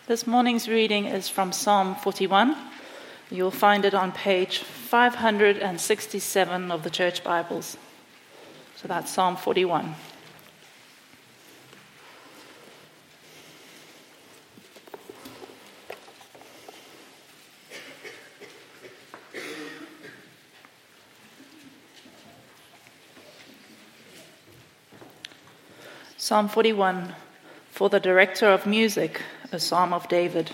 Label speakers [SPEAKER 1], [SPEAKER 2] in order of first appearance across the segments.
[SPEAKER 1] This morning's reading is from Psalm 41. You'll find it on page 567 of the Church Bibles. So that's Psalm 41. Psalm 41, for the director of music, a psalm of David.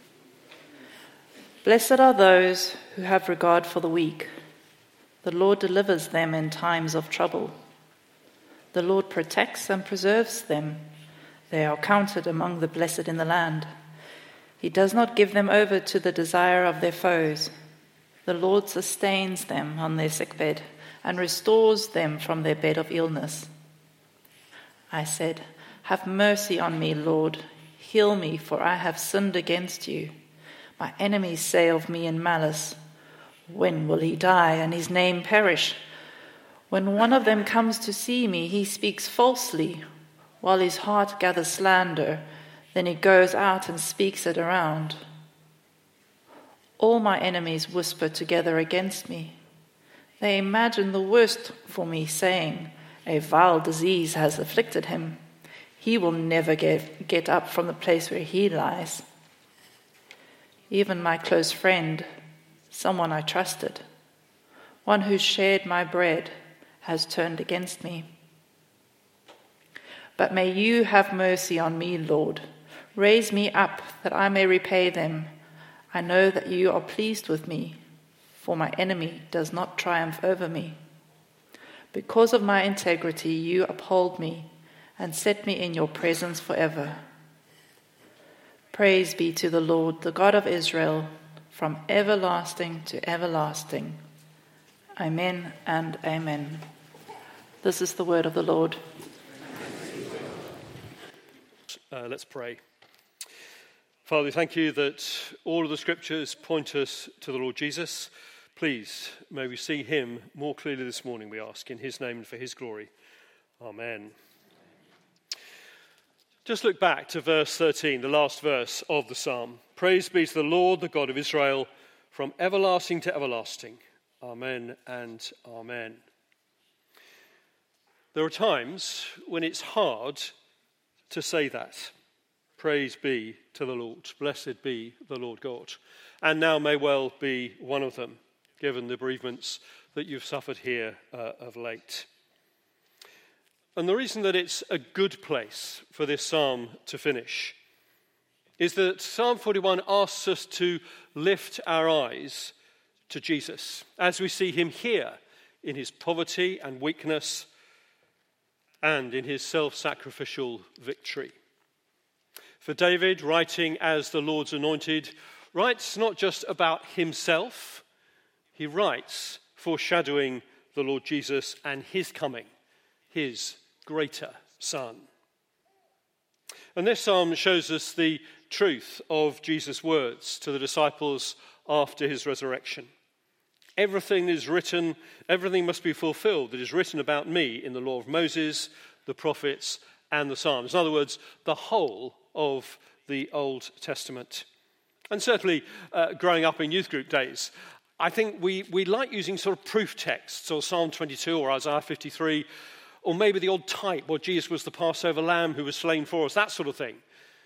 [SPEAKER 1] Blessed are those who have regard for the weak. The Lord delivers them in times of trouble. The Lord protects and preserves them. They are counted among the blessed in the land. He does not give them over to the desire of their foes. The Lord sustains them on their sickbed and restores them from their bed of illness. I said, have mercy on me, Lord. Heal me, for I have sinned against you. My enemies say of me in malice, when will he die and his name perish? When one of them comes to see me, he speaks falsely, while his heart gathers slander. Then he goes out and speaks it around. All my enemies whisper together against me. They imagine the worst for me, saying, a vile disease has afflicted him. He will never get up from the place where he lies. Even my close friend, someone I trusted, one who shared my bread, has turned against me. But may you have mercy on me, Lord. Raise me up that I may repay them. I know that you are pleased with me, for my enemy does not triumph over me. Because of my integrity, you uphold me and set me in your presence forever. Praise be to the Lord, the God of Israel, from everlasting to everlasting. Amen and amen. This is the word of the Lord.
[SPEAKER 2] Let's pray. Father, thank you that all of the scriptures point us to the Lord Jesus. Please, may we see him more clearly this morning, we ask, in his name and for his glory. Amen. Just look back to verse 13, the last verse of the psalm. Praise be to the Lord, the God of Israel, from everlasting to everlasting. Amen and amen. There are times when it's hard to say that. Praise be to the Lord. Blessed be the Lord God. And now may well be one of them, given the bereavements that you've suffered here of late. And the reason that it's a good place for this psalm to finish is that Psalm 41 asks us to lift our eyes to Jesus as we see him here in his poverty and weakness and in his self-sacrificial victory. For David, writing as the Lord's anointed, writes not just about himself, he writes foreshadowing the Lord Jesus and his coming, his greater Son. And this psalm shows us the truth of Jesus' words to the disciples after his resurrection. Everything is written, everything must be fulfilled that is written about me in the law of Moses, the prophets, and the Psalms. In other words, the whole of the Old Testament. And certainly, growing up in youth group days, I think we like using sort of proof texts, or Psalm 22 or Isaiah 53, or maybe the odd type where Jesus was the Passover lamb who was slain for us, that sort of thing.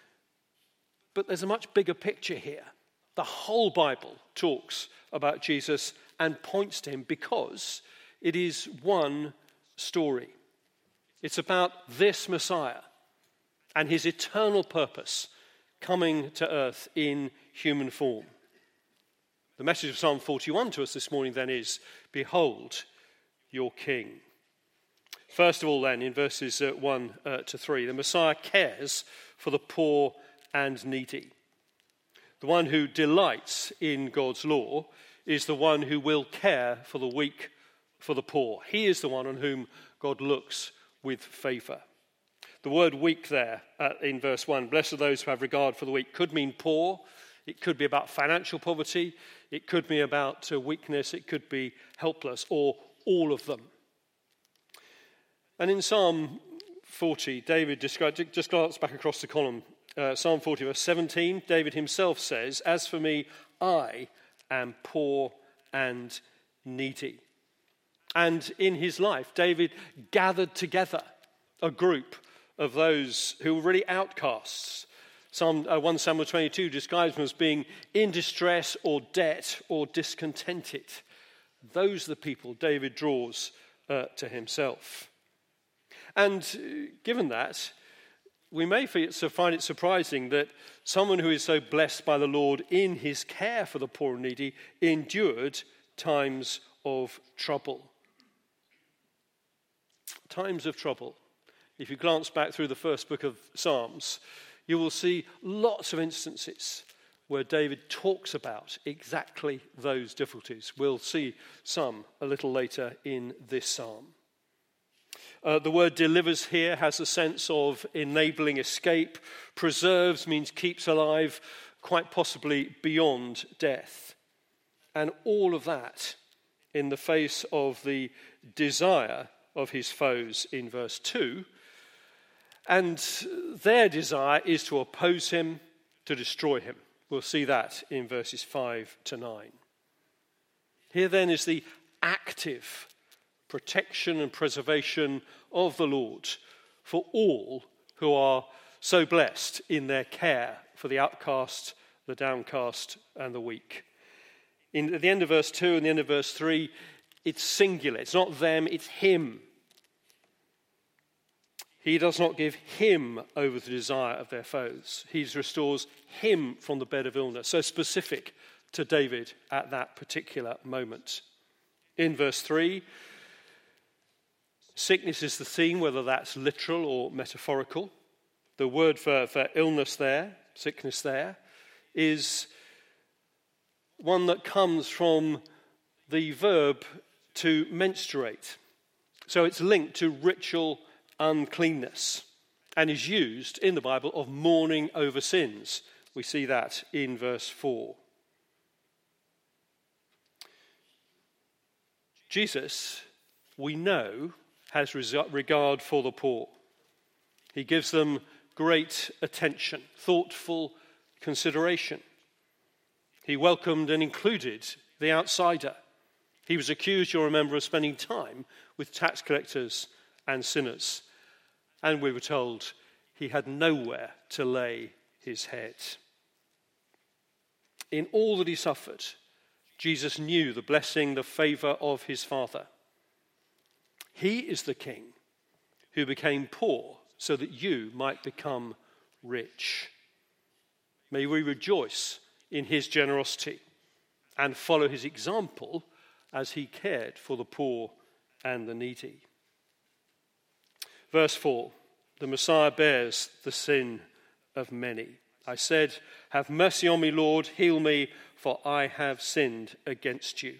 [SPEAKER 2] But there's a much bigger picture here. The whole Bible talks about Jesus and points to him because it is one story. It's about this Messiah and his eternal purpose coming to earth in human form. The message of Psalm 41 to us this morning then is, behold your King. First of all then, in verses 1 to 3, the Messiah cares for the poor and needy. The one who delights in God's law is the one who will care for the weak, for the poor. He is the one on whom God looks with favour. The word weak there in verse 1, blessed are those who have regard for the weak, could mean poor. It could be about financial poverty. It could be about weakness. It could be helpless, or all of them. And in Psalm 40, David described, just glance back across the column, Psalm 40 verse 17, David himself says, "As for me, I am poor and needy." And in his life, David gathered together a group of those who were really outcasts. 1 Samuel 22 describes them as being in distress or debt or discontented. Those are the people David draws to himself. And given that, we may find it surprising that someone who is so blessed by the Lord in his care for the poor and needy endured times of trouble. Times of trouble. If you glance back through the first book of Psalms, you will see lots of instances where David talks about exactly those difficulties. We'll see some a little later in this psalm. The word delivers here has a sense of enabling escape. Preserves means keeps alive, quite possibly beyond death. And all of that in the face of the desire of his foes in verse 2. And their desire is to oppose him, to destroy him. We'll see that in verses 5 to 9. Here then is the active protection and preservation of the Lord for all who are so blessed in their care for the outcast, the downcast, and the weak. At the end of verse 2 and the end of verse 3, it's singular. It's not them, it's him. He does not give him over the desire of their foes. He restores him from the bed of illness. So specific to David at that particular moment. In verse 3, sickness is the theme, whether that's literal or metaphorical. The word for illness there, sickness there, is one that comes from the verb to menstruate. So it's linked to ritual uncleanness and is used in the Bible of mourning over sins. We see that in verse 4. Jesus, we know, has regard for the poor. He gives them great attention, thoughtful consideration. He welcomed and included the outsider. He was accused, you'll remember, of spending time with tax collectors and sinners. And we were told he had nowhere to lay his head. In all that he suffered, Jesus knew the blessing, the favour of his Father. He is the King who became poor so that you might become rich. May we rejoice in his generosity and follow his example as he cared for the poor and the needy. Verse 4, the Messiah bears the sin of many. I said, "Have mercy on me, Lord, heal me, for I have sinned against you."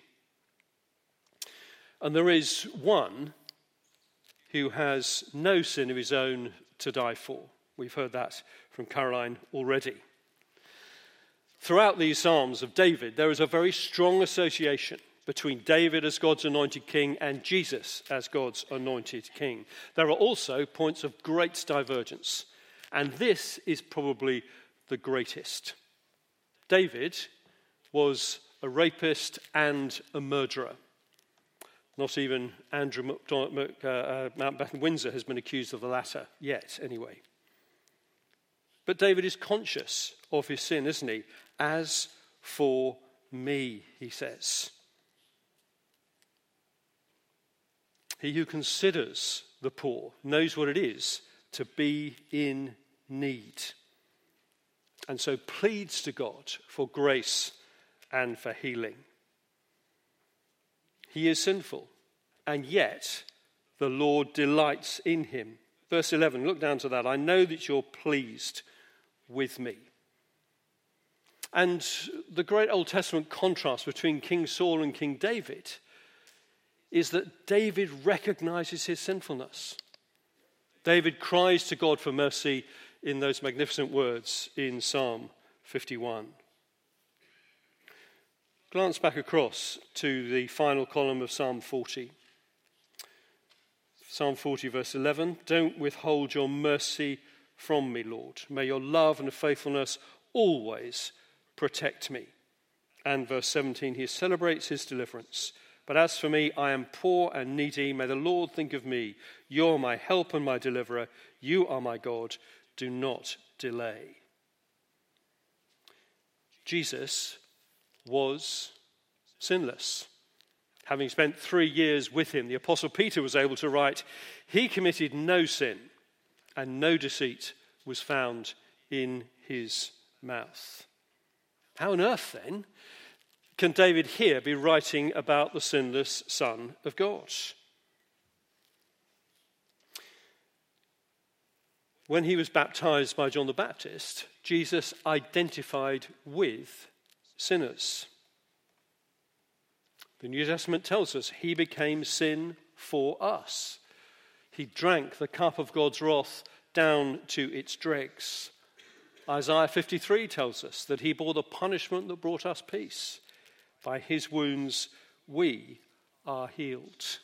[SPEAKER 2] And there is one who has no sin of his own to die for. We've heard that from Caroline already. Throughout these Psalms of David, there is a very strong association between David as God's anointed king and Jesus as God's anointed king. There are also points of great divergence, and this is probably the greatest. David was a rapist and a murderer. Not even Andrew Mountbatten Windsor has been accused of the latter yet, anyway. But David is conscious of his sin, isn't he? As for me, he says. He who considers the poor knows what it is to be in need, and so pleads to God for grace and for healing. He is sinful, and yet the Lord delights in him. Verse 11, look down to that. I know that you're pleased with me. And the great Old Testament contrast between King Saul and King David is that David recognizes his sinfulness. David cries to God for mercy in those magnificent words in Psalm 51. Glance back across to the final column of Psalm 40. Psalm 40 verse 11, don't withhold your mercy from me, Lord. May your love and faithfulness always protect me. And verse 17, he celebrates his deliverance. But as for me, I am poor and needy. May the Lord think of me. You're my help and my deliverer. You are my God. Do not delay. Jesus was sinless. Having spent 3 years with him, the Apostle Peter was able to write, he committed no sin, and no deceit was found in his mouth. How on earth, then, can David here be writing about the sinless Son of God? When he was baptized by John the Baptist, Jesus identified with sinners. The New Testament tells us he became sin for us. He drank the cup of God's wrath down to its dregs. Isaiah 53 tells us that he bore the punishment that brought us peace. By his wounds we are healed.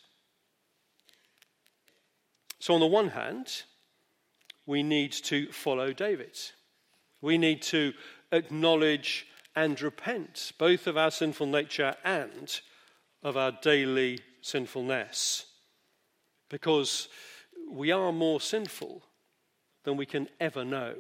[SPEAKER 2] So on the one hand, we need to follow David. We need to acknowledge and repent, both of our sinful nature and of our daily sinfulness, because we are more sinful than we can ever know.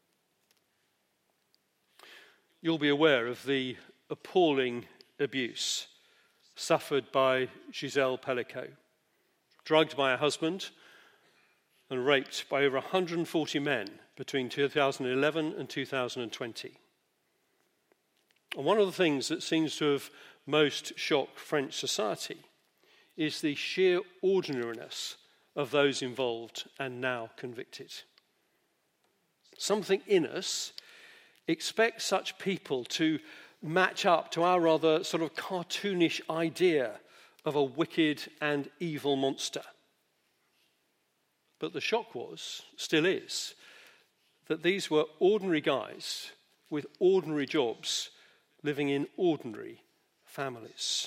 [SPEAKER 2] You'll be aware of the appalling abuse suffered by Giselle Pellico, drugged by her husband and raped by over 140 men between 2011 and 2020. And one of the things that seems to have most shocked French society is the sheer ordinariness of those involved and now convicted. Something in us expects such people to match up to our rather sort of cartoonish idea of a wicked and evil monster. But the shock was, still is, that these were ordinary guys with ordinary jobs living in ordinary families.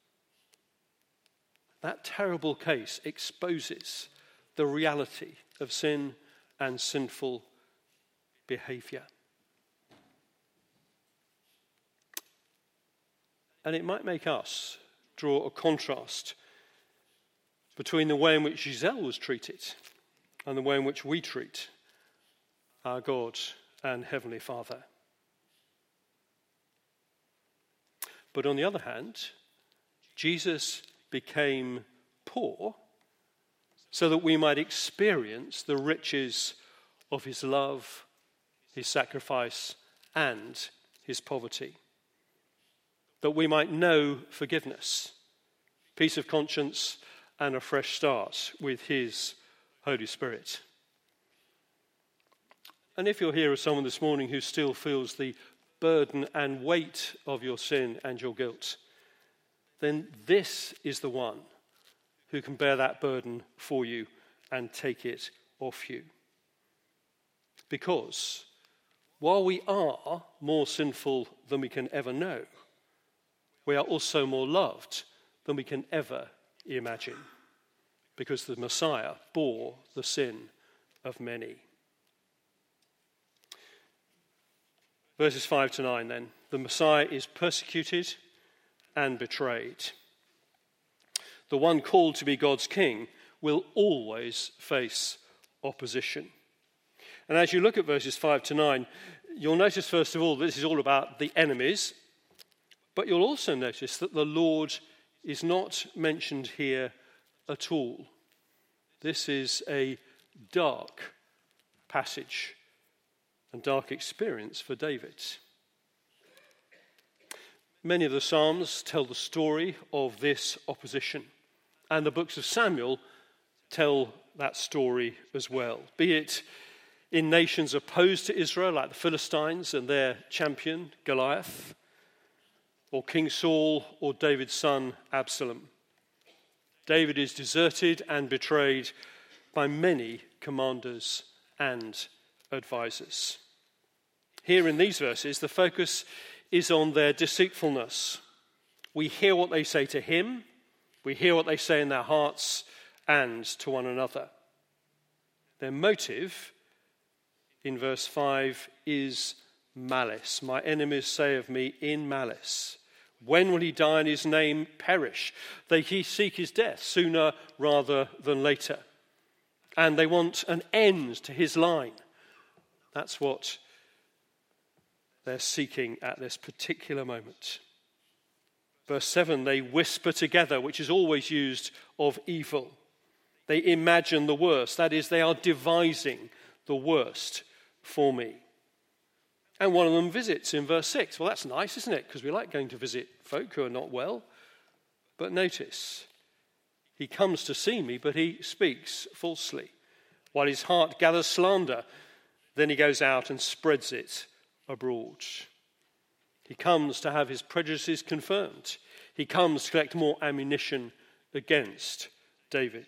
[SPEAKER 2] That terrible case exposes the reality of sin and sinful behavior. And it might make us draw a contrast between the way in which Giselle was treated and the way in which we treat our God and Heavenly Father. But on the other hand, Jesus became poor so that we might experience the riches of his love, his sacrifice, and his poverty. That we might know forgiveness, peace of conscience, and a fresh start with his Holy Spirit. And if you're here as someone this morning who still feels the burden and weight of your sin and your guilt, then this is the one who can bear that burden for you and take it off you. Because while we are more sinful than we can ever know, we are also more loved than we can ever imagine, because the Messiah bore the sin of many. Verses 5 to 9 then. The Messiah is persecuted and betrayed. The one called to be God's king will always face opposition. And as you look at verses 5 to 9, you'll notice first of all this is all about the enemies, but you'll also notice that the Lord is not mentioned here at all. This is a dark passage and dark experience for David. Many of the Psalms tell the story of this opposition, and the books of Samuel tell that story as well, be it in nations opposed to Israel, like the Philistines and their champion, Goliath, or King Saul or David's son, Absalom. David is deserted and betrayed by many commanders and advisors. Here in these verses, the focus is on their deceitfulness. We hear what they say to him, we hear what they say in their hearts and to one another. Their motive in verse 5 is malice. My enemies say of me in malice. When will he die and his name perish? They seek his death sooner rather than later. And they want an end to his line. That's what they're seeking at this particular moment. Verse 7, they whisper together, which is always used of evil. They imagine the worst. That is, they are devising the worst for me. And one of them visits in verse 6. Well, that's nice, isn't it? Because we like going to visit folk who are not well. But notice, he comes to see me, but he speaks falsely. While his heart gathers slander, then he goes out and spreads it abroad. He comes to have his prejudices confirmed. He comes to collect more ammunition against David.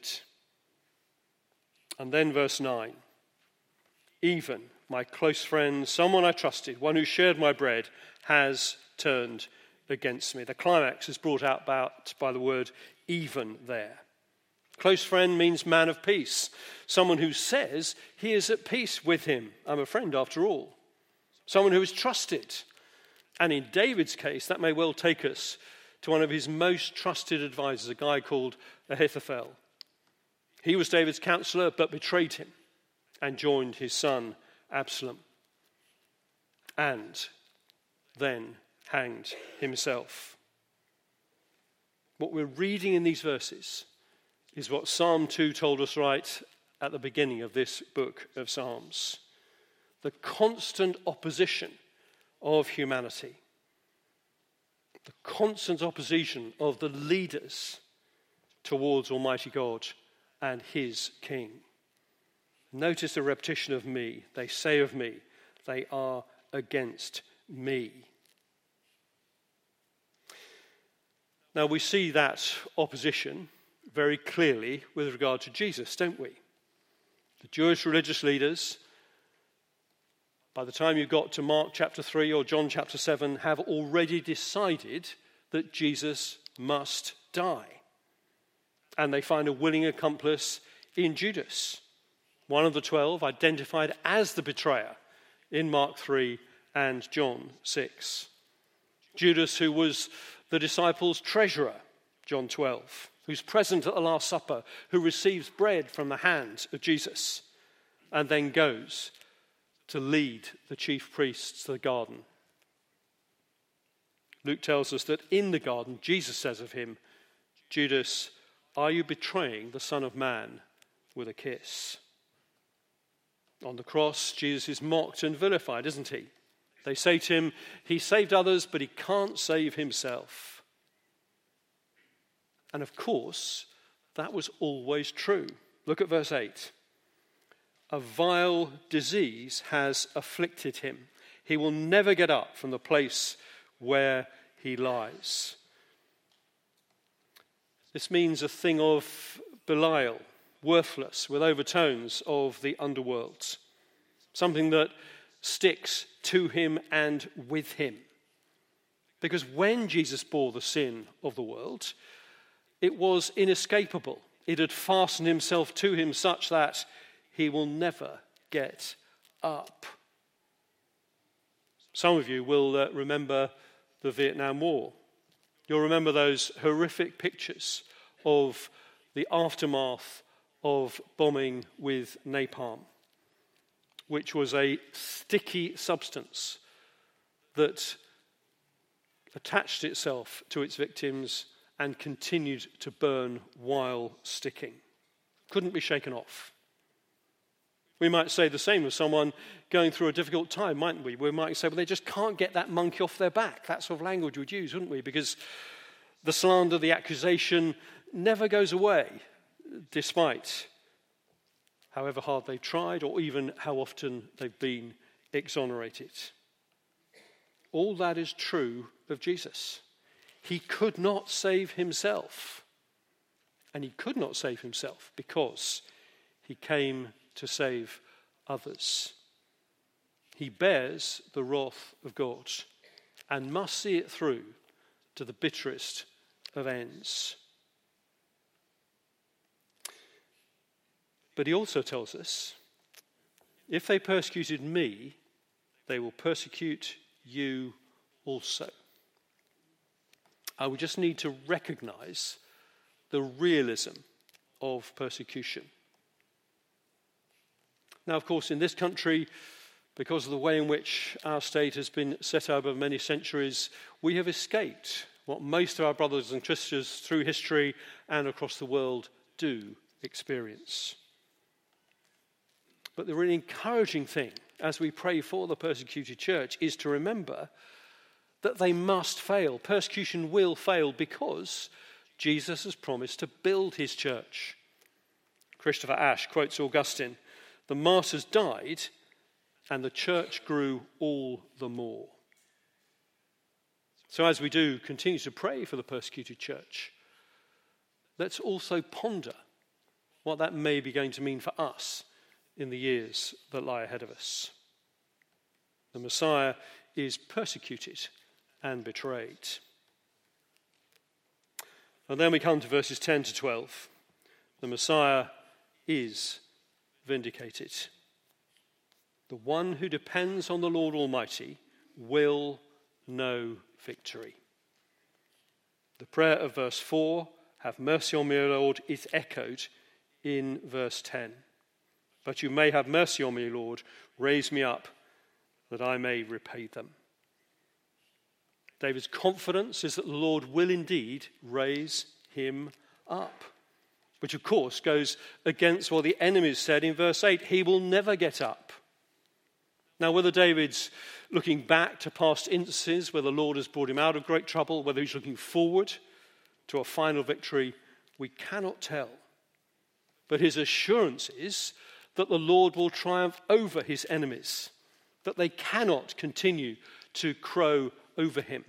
[SPEAKER 2] And then verse 9. Even my close friend, someone I trusted, one who shared my bread, has turned against me. The climax is brought out by the word even there. Close friend means man of peace. Someone who says he is at peace with him. I'm a friend after all. Someone who is trusted. And in David's case, that may well take us to one of his most trusted advisors, a guy called Ahithophel. He was David's counselor, but betrayed him and joined his son Absalom, and then hanged himself. What we're reading in these verses is what Psalm 2 told us right at the beginning of this book of Psalms. The constant opposition of humanity. The constant opposition of the leaders towards Almighty God and his King. Notice the repetition of me. They say of me, they are against me. Now we see that opposition very clearly with regard to Jesus, don't we? The Jewish religious leaders, by the time you got to Mark chapter 3 or John chapter 7, have already decided that Jesus must die. And they find a willing accomplice in Judas, one of the 12 identified as the betrayer in Mark 3 and John 6. Judas, who was the disciples' treasurer, John 12, who's present at the Last Supper, who receives bread from the hands of Jesus and then goes to lead the chief priests to the garden. Luke tells us that in the garden, Jesus says of him, Judas, are you betraying the Son of Man with a kiss? On the cross, Jesus is mocked and vilified, isn't he? They say to him, he saved others, but he can't save himself. And of course, that was always true. Look at verse 8. A vile disease has afflicted him. He will never get up from the place where he lies. This means a thing of Belial, worthless, with overtones of the underworld. Something that sticks to him and with him. Because when Jesus bore the sin of the world, it was inescapable. It had fastened himself to him such that he will never get up. Some of you will remember the Vietnam War. You'll remember those horrific pictures of the aftermath of bombing with napalm, which was a sticky substance that attached itself to its victims and continued to burn while sticking. Couldn't be shaken off. We might say the same of someone going through a difficult time, mightn't we? We might say, well, they just can't get that monkey off their back. That sort of language we'd use, wouldn't we? Because the slander, the accusation never goes away, despite however hard they've tried or even how often they've been exonerated. All that is true of Jesus. He could not save himself. And he could not save himself because he came to save others. He bears the wrath of God and must see it through to the bitterest of ends. But he also tells us If they persecuted me, they will persecute you also. We just need to recognize the realism of persecution. Now, of course, in this country, because of the way in which our state has been set up over many centuries, we have escaped what most of our brothers and sisters through history and across the world do experience. But the really encouraging thing as we pray for the persecuted church is to remember that they must fail. Persecution will fail because Jesus has promised to build his church. Christopher Ash quotes Augustine, "The martyrs died and the church grew all the more." So as we do continue to pray for the persecuted church, let's also ponder what that may be going to mean for us in the years that lie ahead of us. The Messiah is persecuted and betrayed. And then we come to verses 10 to 12. The Messiah is vindicated. The one who depends on the Lord Almighty will know victory. The prayer of verse 4, "Have mercy on me, O Lord," is echoed in verse 10. "But you may have mercy on me, Lord. Raise me up, that I may repay them." David's confidence is that the Lord will indeed raise him up, which of course goes against what the enemies said in verse 8. He will never get up. Now, whether David's looking back to past instances where the Lord has brought him out of great trouble, whether he's looking forward to a final victory, we cannot tell. But his assurance is that the Lord will triumph over his enemies, that they cannot continue to crow over him,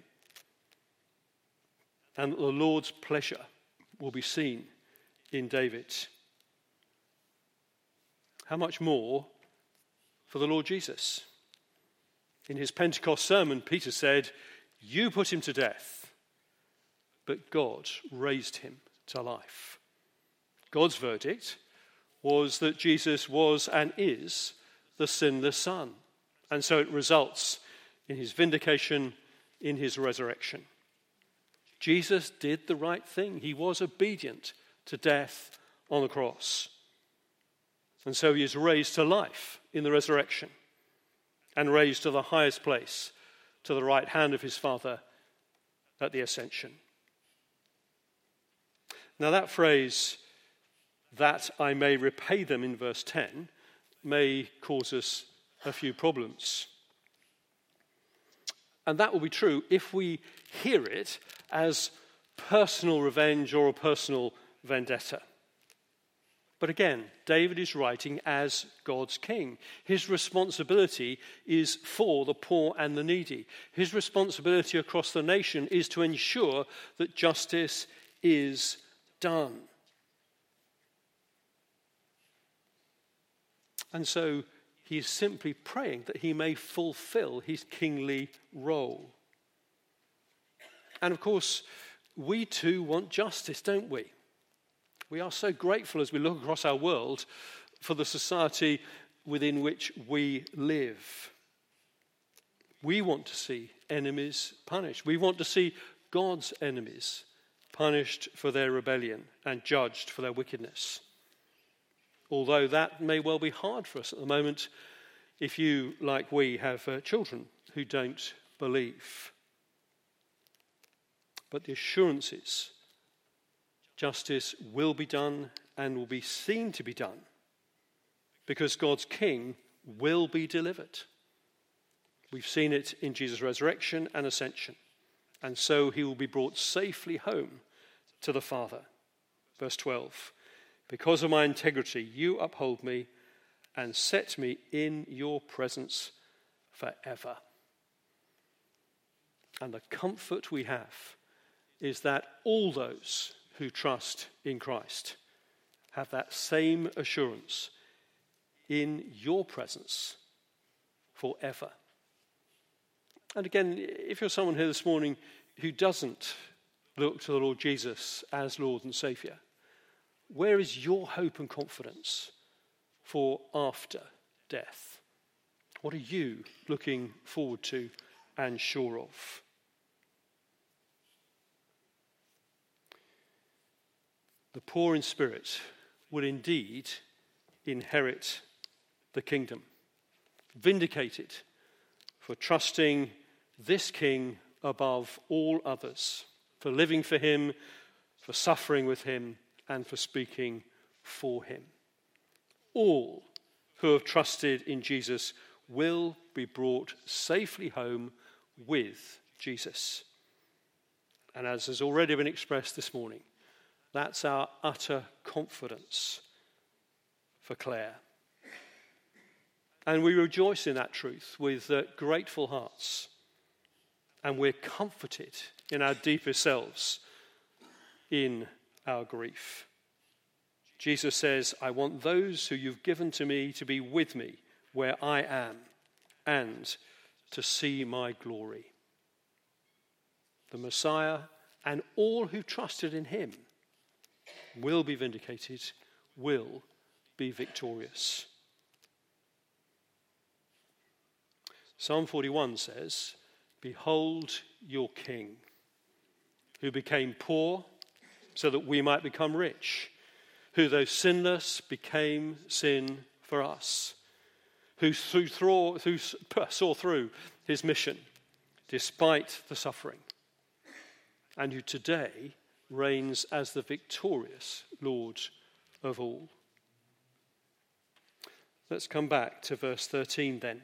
[SPEAKER 2] and that the Lord's pleasure will be seen in David. How much more for the Lord Jesus? In his Pentecost sermon, Peter said, "You put him to death, but God raised him to life." God's verdict was that Jesus was and is the sinless Son. And so it results in his vindication, in his resurrection. Jesus did the right thing. He was obedient to death on the cross. And so he is raised to life in the resurrection and raised to the highest place, to the right hand of his Father at the ascension. Now that phrase, "that I may repay them," in verse 10, may cause us a few problems. And that will be true if we hear it as personal revenge or a personal vendetta. But again, David is writing as God's king. His responsibility is for the poor and the needy. His responsibility across the nation is to ensure that justice is done. And so he is simply praying that he may fulfill his kingly role. And of course, we too want justice, don't we? We are so grateful as we look across our world for the society within which we live. We want to see enemies punished. We want to see God's enemies punished for their rebellion and judged for their wickedness. Although that may well be hard for us at the moment if you, like we, have children who don't believe. But the assurance is justice will be done and will be seen to be done because God's king will be delivered. We've seen it in Jesus' resurrection and ascension. And so he will be brought safely home to the Father. Verse 12, "Because of my integrity, you uphold me and set me in your presence forever." And the comfort we have is that all those who trust in Christ have that same assurance in your presence forever. And again, if you're someone here this morning who doesn't look to the Lord Jesus as Lord and Saviour, where is your hope and confidence for after death? What are you looking forward to and sure of? The poor in spirit will indeed inherit the kingdom, vindicated for trusting this King above all others, for living for him, for suffering with him, and for speaking for him. All who have trusted in Jesus will be brought safely home with Jesus. And as has already been expressed this morning, that's our utter confidence for Claire. And we rejoice in that truth with grateful hearts. And we're comforted in our deepest selves in our grief. Jesus says, I want those who you've given to me to be with me where I am and to see my glory. The Messiah and all who trusted in him will be vindicated, will be victorious. Psalm 41 says, behold your King, who became poor so that we might become rich, who though sinless became sin for us, who saw through his mission despite the suffering, and who today reigns as the victorious Lord of all. Let's come back to verse 13 then.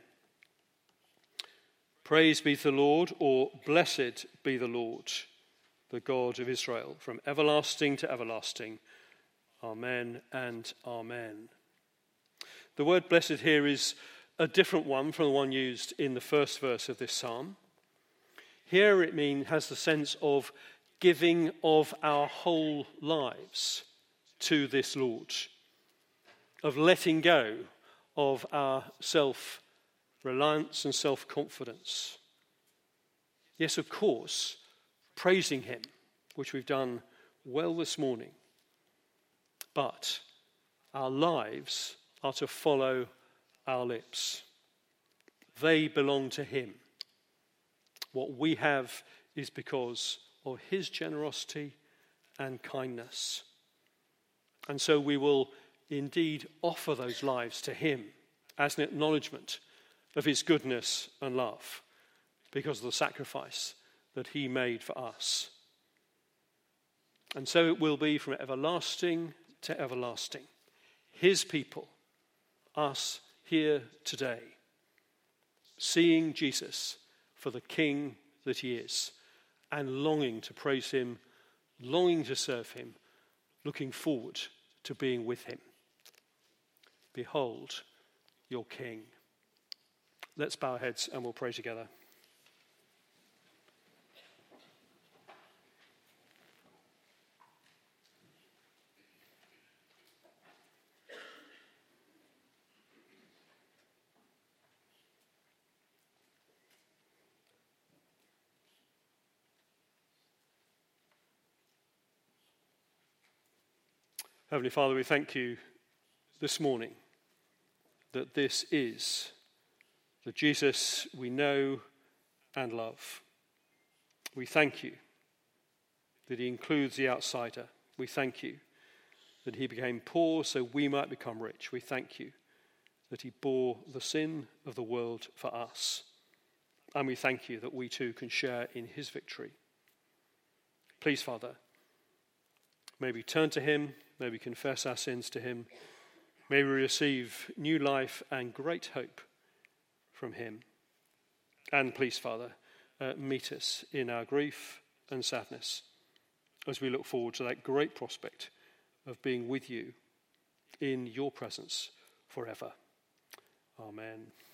[SPEAKER 2] Praise be to the Lord, or blessed be the Lord, the God of Israel, from everlasting to everlasting. Amen and amen. The word blessed here is a different one from the one used in the first verse of this psalm. Here it has the sense of giving of our whole lives to this Lord, of letting go of our self-reliance and self-confidence. Yes, of course, praising him, which we've done well this morning. But our lives are to follow our lips. They belong to him. What we have is because of his generosity and kindness. And so we will indeed offer those lives to him as an acknowledgement of his goodness and love because of the sacrifice that he made for us. And so it will be from everlasting to everlasting. His people, us here today, seeing Jesus for the King that he is and longing to praise him, longing to serve him, looking forward to being with him. Behold your King. Let's bow our heads and we'll pray together. Heavenly Father, we thank you this morning that this is the Jesus we know and love. We thank you that he includes the outsider. We thank you that he became poor so we might become rich. We thank you that he bore the sin of the world for us. And we thank you that we too can share in his victory. Please, Father, may we turn to him, may we confess our sins to him, may we receive new life and great hope from him. And please, Father, meet us in our grief and sadness as we look forward to that great prospect of being with you in your presence forever. Amen.